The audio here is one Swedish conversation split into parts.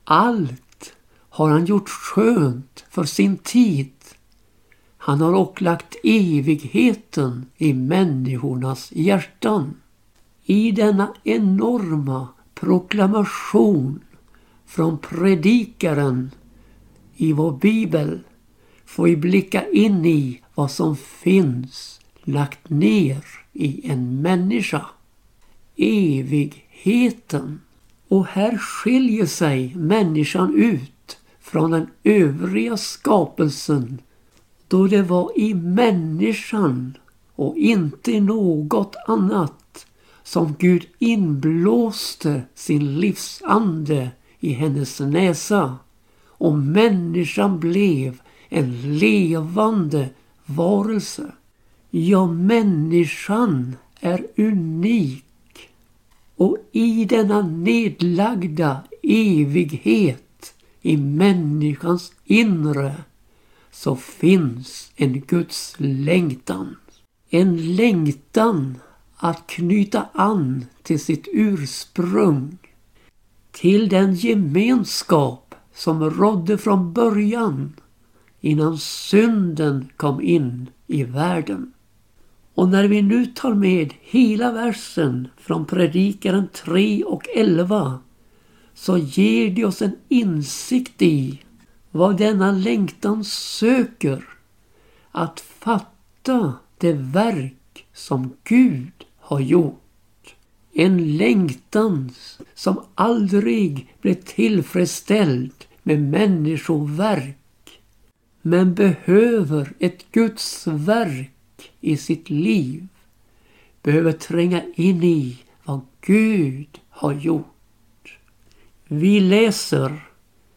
Allt har han gjort skönt för sin tid. Han har också lagt evigheten i människornas hjärtan. I denna enorma proklamation från predikaren i vår bibel får vi blicka in i vad som finns lagt ner i en människa. Evigheten. Och här skiljer sig människan ut från den övriga skapelsen, då det var i människan och inte i något annat som Gud inblåste sin livsande i hennes näsa, och människan blev en levande varelse. Ja, människan är unik, och i denna nedlagda evighet i människans inre så finns en Guds längtan. En längtan att knyta an till sitt ursprung, till den gemenskap som rådde från början innan synden kom in i världen. Och när vi nu tar med hela versen från Predikaren 3:11 så ger det oss en insikt i vad denna längtan söker, att fatta det verk som Gud har gjort. En längtan som aldrig blir tillfredsställd med människoverk, men behöver ett Guds verk i sitt liv, behöver tränga in i vad Gud har gjort. Vi läser: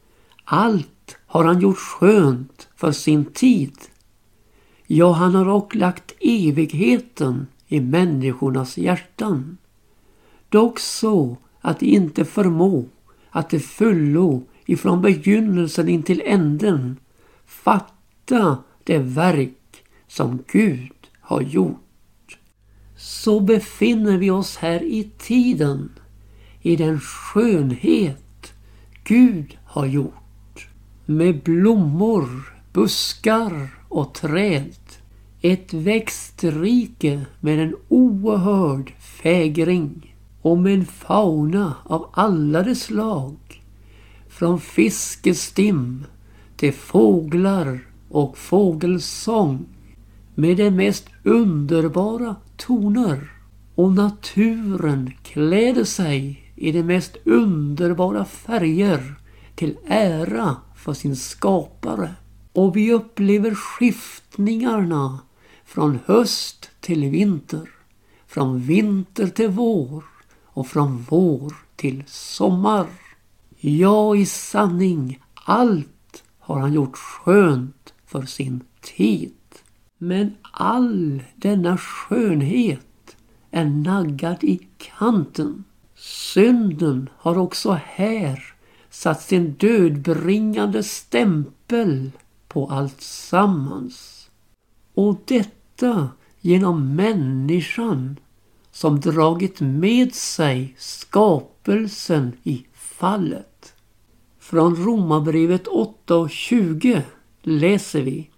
allt har han gjort skönt för sin tid. Ja, han har också lagt evigheten i människornas hjärtan. Dock så att de inte förmå att det fullo ifrån begynnelsen in till änden fatta det verk som Gud har gjort. Så befinner vi oss här i tiden, i den skönhet Gud har gjort, med blommor, buskar och träd, ett växtrike med en oerhörd fägring och med en fauna av alla de slag, från fiskestim till fåglar och fågelsång, med de mest underbara toner, och naturen kläder sig i de mest underbara färger till ära för sin skapare. Och vi upplever skiftningarna från höst till vinter, från vinter till vår och från vår till sommar. Ja, i sanning, allt har han gjort skönt för sin tid. Men all denna skönhet är naggad i kanten. Synden har också här satt sin dödbringande stämpel på allt sammans. Och detta genom människan som dragit med sig skapelsen i fallet. Från Romarbrevet 8:20 läser vi: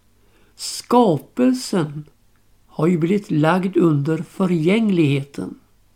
skapelsen har ju blivit lagd under förgängligheten.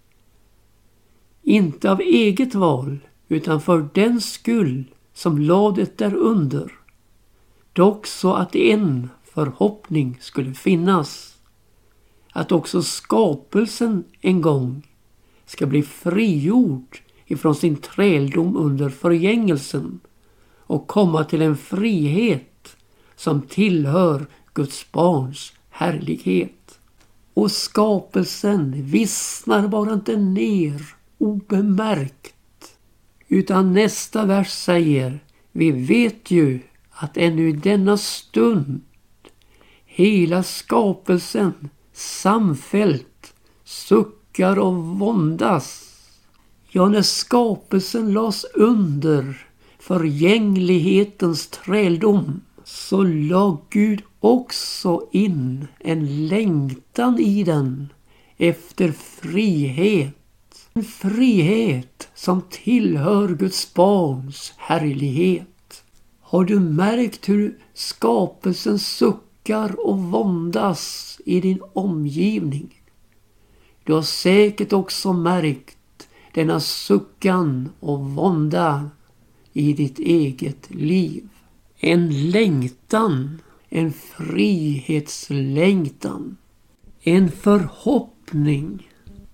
Inte av eget val, utan för den skull som ladet därunder. Dock så att en förhoppning skulle finnas, att också skapelsen en gång ska bli frigjord ifrån sin träldom under förgängelsen och komma till en frihet som tillhör Guds barns härlighet. Och skapelsen vissnar bara inte ner obemärkt, utan nästa vers säger: vi vet ju att ännu i denna stund hela skapelsen samfällt suckar och våndas. Ja, när skapelsen lades under förgänglighetens träldom så la Gud också in en längtan i den efter frihet, En frihet som tillhör Guds barns härlighet. Har du märkt hur skapelsen suckar och våndas i din omgivning? Du har säkert också märkt denna suckan och vånda i ditt eget liv. En längtan, en frihetslängtan, en förhoppning.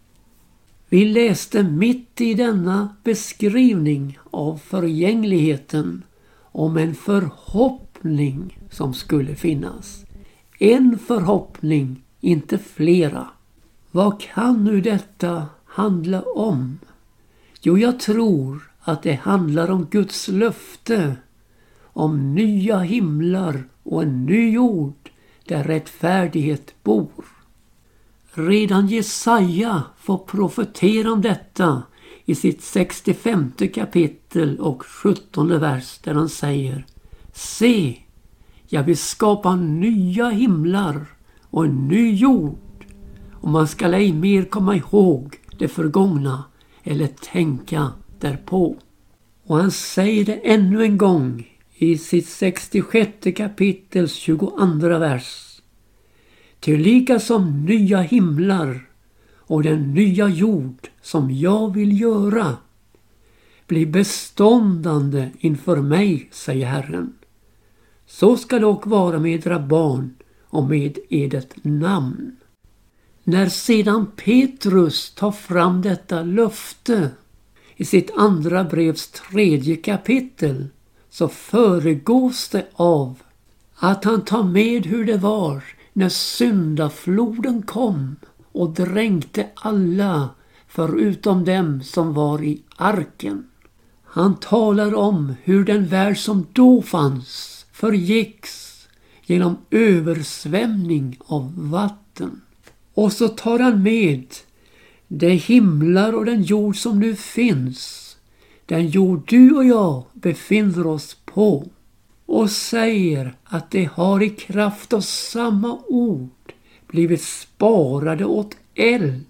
Vi läste mitt i denna beskrivning av förgängligheten om en förhoppning som skulle finnas. En förhoppning, inte flera. Vad kan nu detta handla om? Jo, jag tror att det handlar om Guds löfte, om nya himlar och en ny jord där rättfärdighet bor. Redan Jesaja får profetera om detta i sitt 65:e kapitel och 17:e vers där han säger: Se, jag vill skapa nya himlar och en ny jord, och man ska ej mer komma ihåg det förgångna eller tänka därpå. Och han säger det ännu en gång i sitt 66:e kapitels 22:a vers. Till lika som nya himlar och den nya jord som jag vill göra blir beståndande inför mig, säger Herren. Så ska dock vara med era barn och med edert namn. När sedan Petrus tar fram detta löfte i sitt andra brevs 3:e kapitel, så föregås det av att han tar med hur det var när syndafloden kom och dränkte alla förutom dem som var i arken. Han talar om hur den värld som då fanns förgicks genom översvämning av vatten. Och så tar han med de himlar och den jord som nu finns, den jord du och jag befinner oss på, och säger att det har i kraft av samma ord blivit sparade åt eld.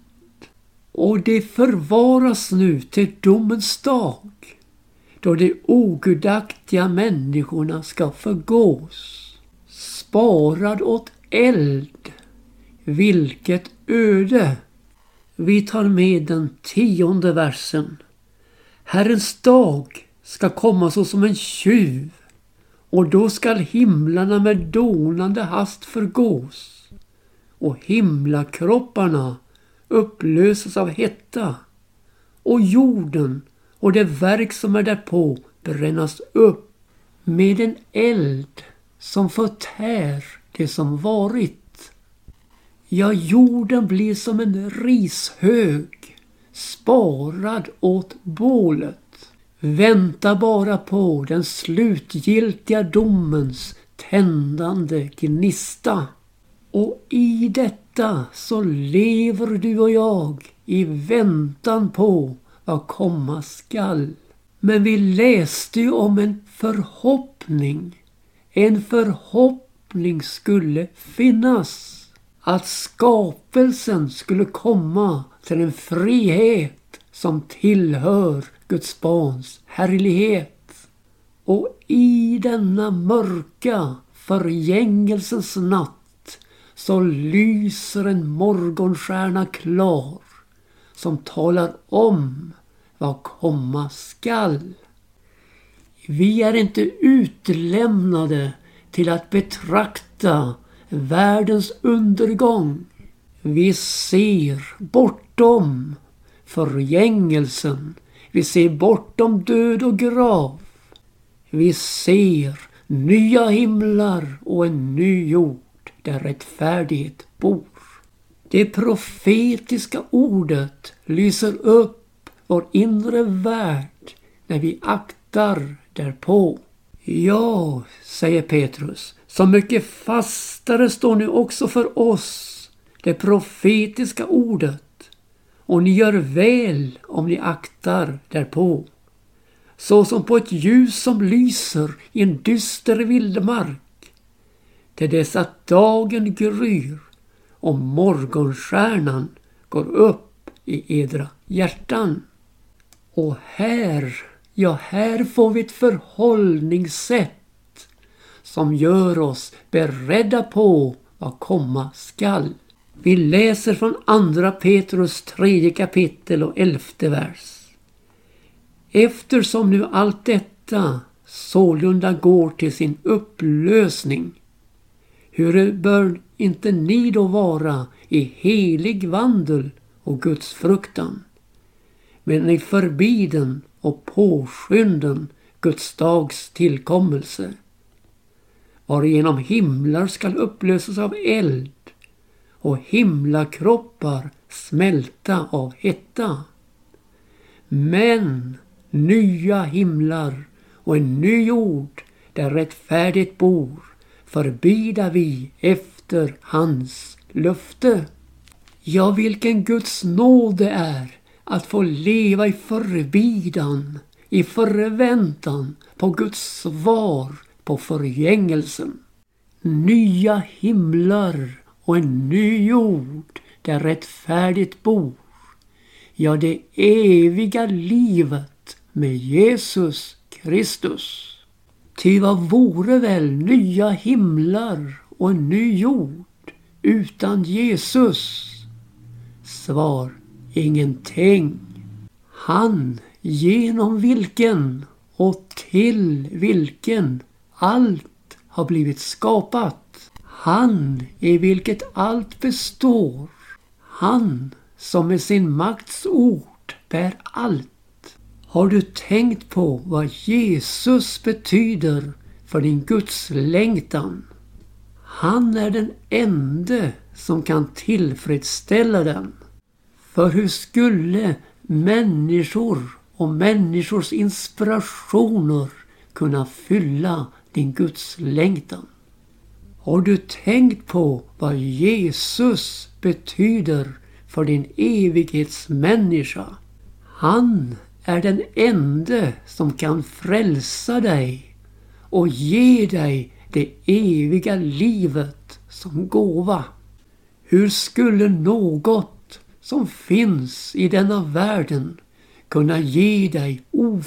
Och det förvaras nu till domens dag, då de ogudaktiga människorna ska förgås. Sparad åt eld. Vilket öde! Vi tar med den 10:e versen. Herrens dag ska komma så som en tjuv, och då skall himlarna med donande hast förgås, och himlakropparna upplösas av hetta, och jorden och det verk som är därpå brännas upp med en eld som förtär det som varit. Ja, jorden blir som en rishög, sparad åt bålet. Vänta bara på den slutgiltiga domens tändande gnista. Och i detta så lever du och jag i väntan på vad komma skall. Men vi läste ju om en förhoppning. En förhoppning skulle finnas. Att skapelsen skulle komma till en frihet som tillhör Guds barns härlighet. Och i denna mörka förgängelsens natt så lyser en morgonstjärna klar som talar om vad komma skall. Vi är inte utlämnade till att betrakta världens undergång. Vi ser bortom förgängelsen. Vi ser bortom död och grav. Vi ser nya himlar och en ny jord där rättfärdighet bor. Det profetiska ordet lyser upp vår inre värld när vi aktar därpå. Ja, säger Petrus, så mycket fastare står nu också för oss det profetiska ordet, och ni gör väl om ni aktar därpå. Så som på ett ljus som lyser i en dyster vildmark, till dess att dagen gryr och morgonstjärnan går upp i edra hjärtan. Och här får vi ett förhållningssätt som gör oss beredda på vad komma skall. Vi läser från andra Petrus 3 kapitel och 11:e vers. Eftersom nu allt detta sålunda går till sin upplösning, hur bör inte ni då vara i helig vandel och Guds fruktan, men i förbiden och påskynden Guds dags tillkommelse, varigenom himlar skall upplösas av eld och himlakroppar smälta av hetta. Men nya himlar och en ny jord där rättfärdigt bor förbida vi efter hans löfte. Ja, vilken Guds nåd det är att få leva i förbidan, i förväntan på Guds svar på förgängelsen. Nya himlar och en ny jord där rättfärdigt bor. Ja, det eviga livet med Jesus Kristus. Ty vad vore väl nya himlar och en ny jord utan Jesus? Svar: ingenting. Han genom vilken och till vilken allt har blivit skapat. Han i vilket allt består. Han som med sin makts ord bär allt. Har du tänkt på vad Jesus betyder för din Guds längtan? Han är den ende som kan tillfredsställa den. För hur skulle människor och människors inspirationer kunna fylla din Guds längtan? Har du tänkt på vad Jesus betyder för din evighetsmänniska? Han är den ende som kan frälsa dig och ge dig det eviga livet som gåva. Hur skulle något som finns i denna världen kunna ge dig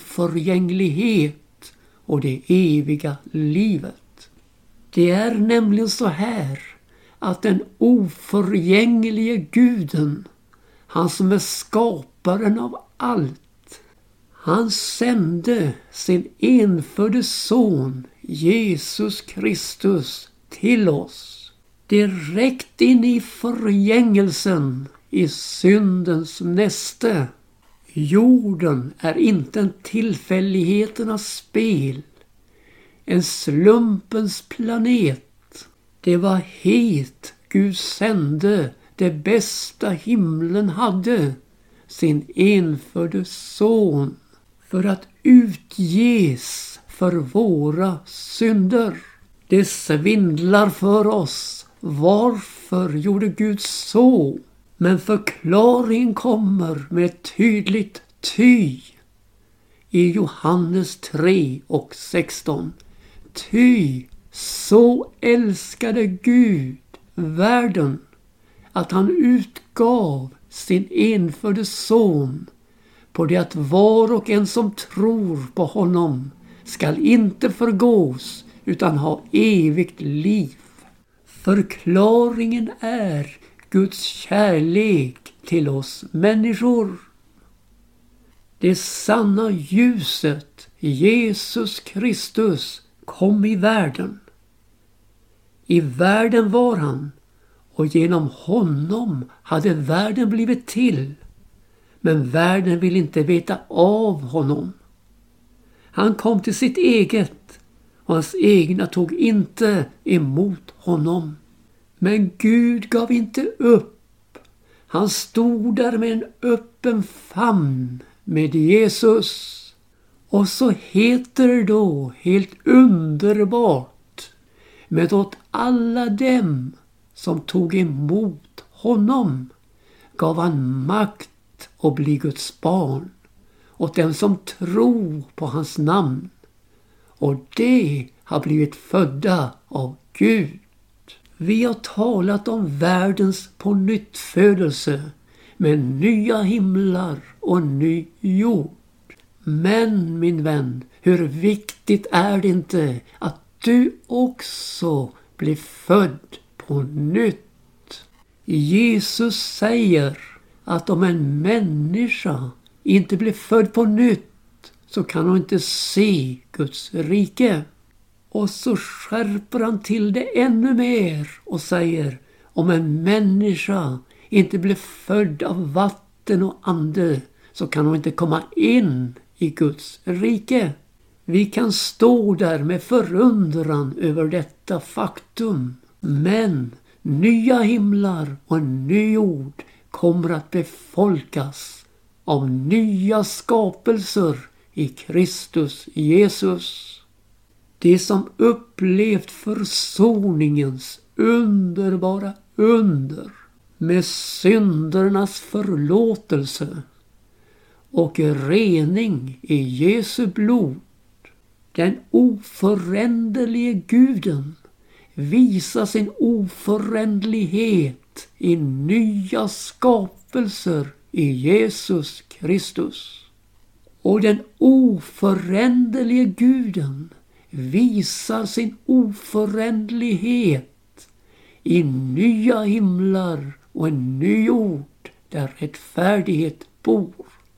oförgänglighet och det eviga livet? Det är nämligen så här att den oförgänglige Guden, han som är skaparen av allt, han sände sin enfödde son Jesus Kristus till oss. Direkt in i förgängelsen, i syndens näste. Jorden är inte en tillfälligheternas spel, en slumpens planet. Det var hit Gud sände det bästa himlen hade, sin enfödde son, för att utges för våra synder. Det svindlar för oss. Varför gjorde Gud så? Men förklaringen kommer med ett tydligt ty. I Johannes 3 och 16. Ty så älskade Gud världen att han utgav sin enfödde son, på det att var och en som tror på honom skall inte förgås utan ha evigt liv. Förklaringen är Guds kärlek till oss människor. Det sanna ljuset, Jesus Kristus, kom i världen. I världen var han, och genom honom hade världen blivit till. Men världen vill inte veta av honom. Han kom till sitt eget, och hans egna tog inte emot honom. Men Gud gav inte upp. Han stod där med en öppen famn med Jesus. Och så heter det då helt underbart: men åt alla dem som tog emot honom gav han makt att bli Guds barn, åt dem som tror på hans namn, och det har blivit födda av Gud. Vi har talat om världens pånyttfödelse, med nya himlar och ny jord. Men min vän, hur viktigt är det inte att du också blir född på nytt? Jesus säger att om en människa inte blir född på nytt så kan hon inte se Guds rike. Och så skärper han till det ännu mer och säger, om en människa inte blir född av vatten och ande så kan hon inte komma in i Guds rike. Vi kan stå där med förundran över detta faktum. Men nya himlar och en ny jord kommer att befolkas av nya skapelser i Kristus Jesus. Det som upplevt försoningens underbara under med syndernas förlåtelse och rening i Jesu blod. Den oföränderlige Guden visar sin oföränderlighet i nya skapelser i Jesus Kristus. Och den oföränderlige Guden visar sin oföränderlighet i nya himlar och en ny jord där rättfärdighet bor.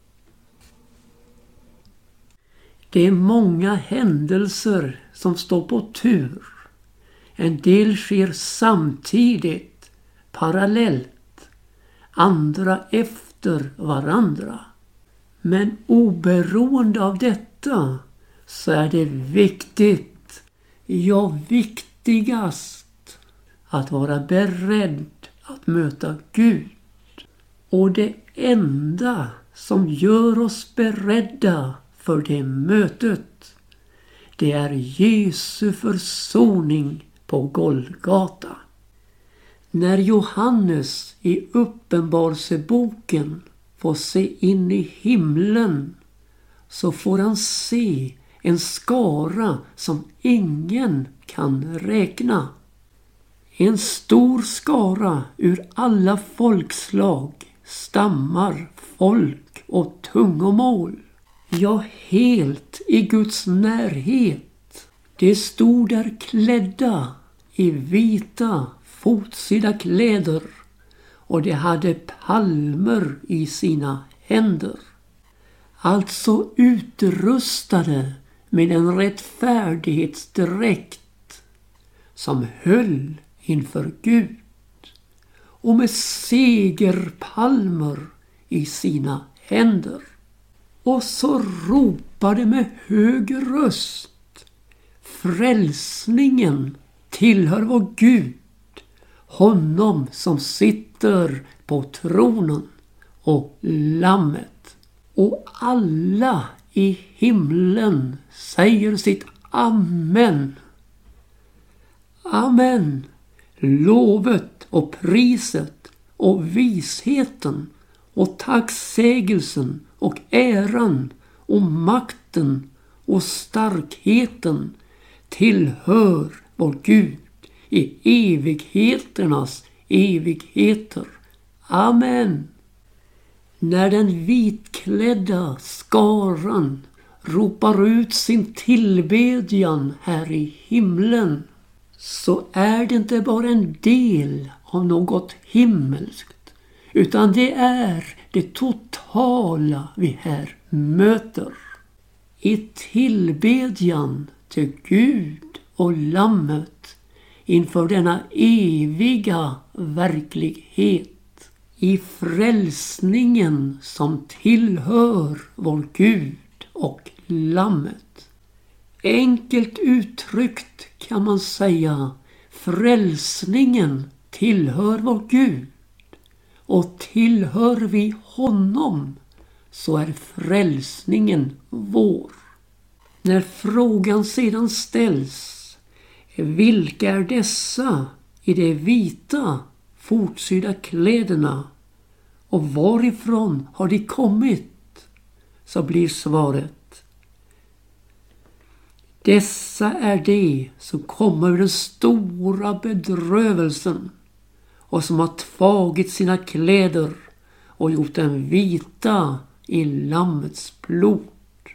Det är många händelser som står på tur. En del sker samtidigt, parallellt, andra efter varandra. Men oberoende av detta så är det viktigt, ja viktigast, att vara beredd att möta Gud. Och det enda som gör oss beredda för det mötet, det är Jesu försoning på Golgata. När Johannes i Uppenbarelseboken får se in i himlen så får han se en skara som ingen kan räkna. En stor skara ur alla folkslag, stammar, folk och tungomål. Ja, helt i Guds närhet. De stod där klädda i vita fotsida kläder och de hade palmer i sina händer. Alltså utrustade med en rättfärdighetsdräkt som höll inför Gud och med segerpalmer i sina händer. Och så ropade med hög röst: frälsningen tillhör vår Gud, honom som sitter på tronen och lammet. Och alla i himlen säger sitt amen. Amen. Lovet och priset och visheten och tacksägelsen och äran och makten och starkheten tillhör vår Gud i evigheternas evigheter. Amen. När den vitklädda skaran ropar ut sin tillbedjan här i himlen, så är det inte bara en del av något himmelskt, utan det är det totala vi här möter. I tillbedjan till Gud och lammet inför denna eviga verklighet. I frälsningen som tillhör vår Gud och lammet. Enkelt uttryckt kan man säga, frälsningen tillhör vår Gud. Och tillhör vi honom så är frälsningen vår. När frågan sedan ställs, vilka är dessa i de vita fotsydda kläderna och varifrån har de kommit? Så blir svaret: dessa är de som kommer ur den stora bedrövelsen och som har tagit sina kläder och gjort dem vita i Lammets blod.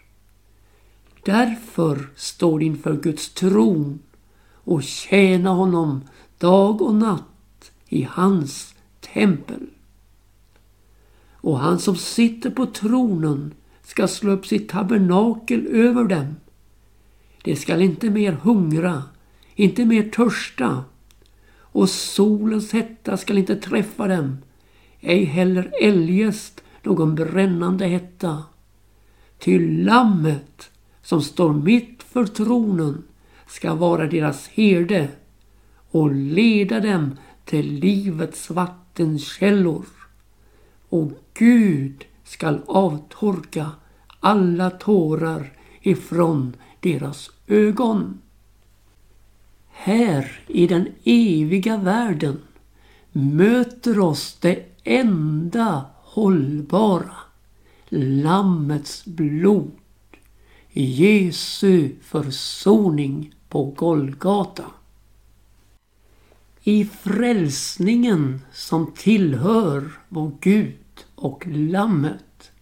Därför står inför Guds tron och tjäna honom dag och natt i hans tempel. Och han som sitter på tronen ska slå upp sitt tabernakel över dem. Det skall inte mer hungra, inte mer törsta, och solens hetta skall inte träffa dem, ej heller eljest någon brännande hetta. Ty lammet som står mitt för tronen ska vara deras herde och leda dem till livets vattenkällor. Och Gud skall avtorka alla tårar ifrån deras ögon. Här i den eviga världen möter oss det enda hållbara, Lammets blod, Jesu försoning på Golgata. I frälsningen som tillhör vår Gud och Lammet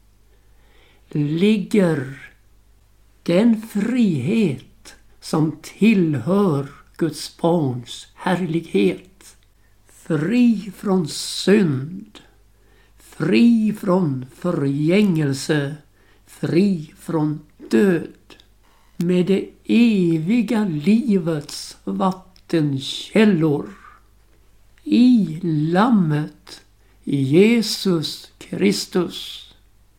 ligger den frihet som tillhör Guds barns härlighet. Fri från synd, fri från förgängelse, fri från död. Med det eviga livets vattenkällor. I Lammet Jesus Kristus.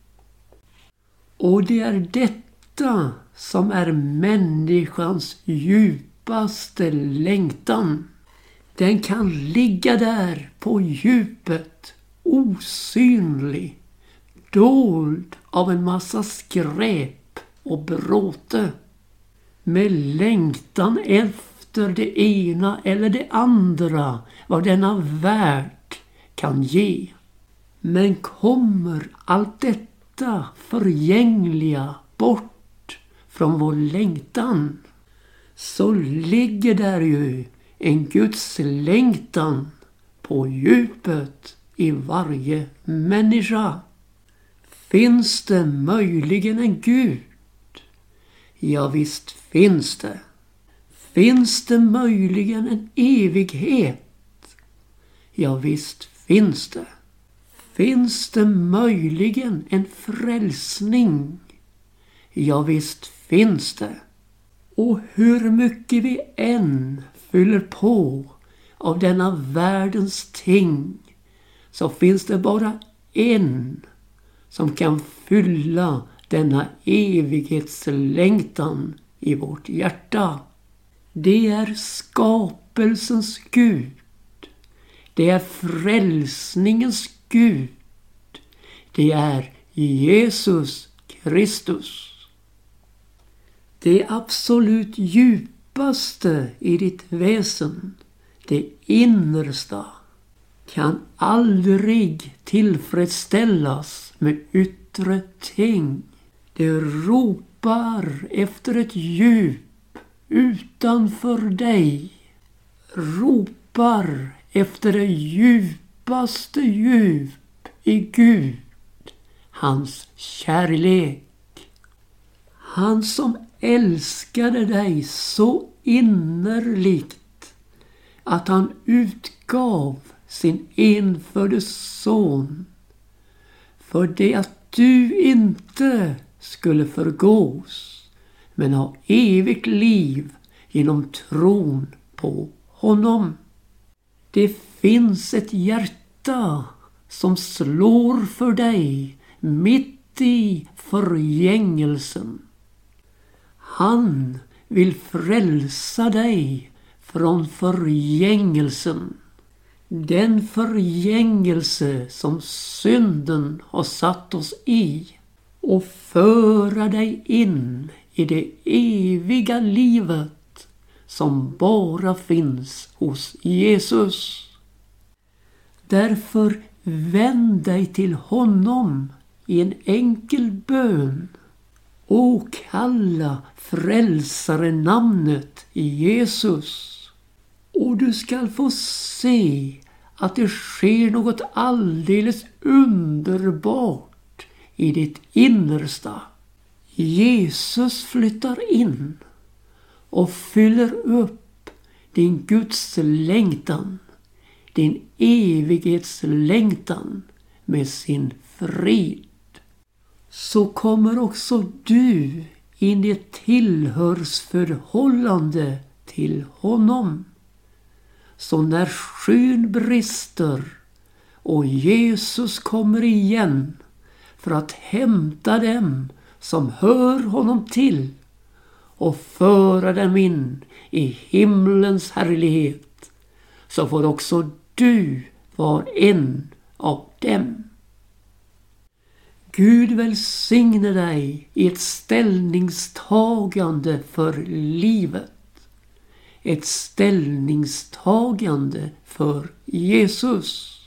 Och det är detta som är människans djupaste längtan. Den kan ligga där på djupet, osynlig, dold av en massa skräp och bråte. Med längtan efter det ena eller det andra vad denna värld kan ge. Men kommer allt detta förgängliga bort från vår längtan, så ligger där ju en Guds längtan på djupet i varje människa. Finns det möjligen en Gud? Ja, visst finns det. Finns det möjligen en evighet? Ja, visst finns det. Finns det möjligen en frälsning? Ja, visst finns det. Och hur mycket vi än fyller på av denna världens ting, så finns det bara en som kan fylla denna evighetslängtan i vårt hjärta. Det är skapelsens Gud. Det är frälsningens Gud. Det är Jesus Kristus. Det absolut djupaste i ditt väsen, det innersta, kan aldrig tillfredsställas med yttre ting. Det ropar efter ett djup utanför dig. Ropar efter det djupaste djup i Gud, hans kärlek. Han som älskade dig så innerligt att han utgav sin enfödde son för det att du inte skulle förgås men ha evigt liv genom tron på honom. Det finns ett hjärta som slår för dig mitt i förgängelsen. Han vill frälsa dig från förgängelsen. Den förgängelse som synden har satt oss i, och föra dig in i det eviga livet som bara finns hos Jesus. Därför vänd dig till honom i en enkel bön och kalla frälsaren namnet Jesus. Och du skall få se att det sker något alldeles underbart i ditt innersta. Jesus flyttar in och fyller upp din Guds längtan, din evighetslängtan med sin frid. Så kommer också du in i ett tillhörsförhållande till honom. Så när skyn brister och Jesus kommer igen för att hämta dem som hör honom till och föra dem in i himlens härlighet, så får också du vara en av dem. Gud välsigne dig i ett ställningstagande för livet. Ett ställningstagande för Jesus.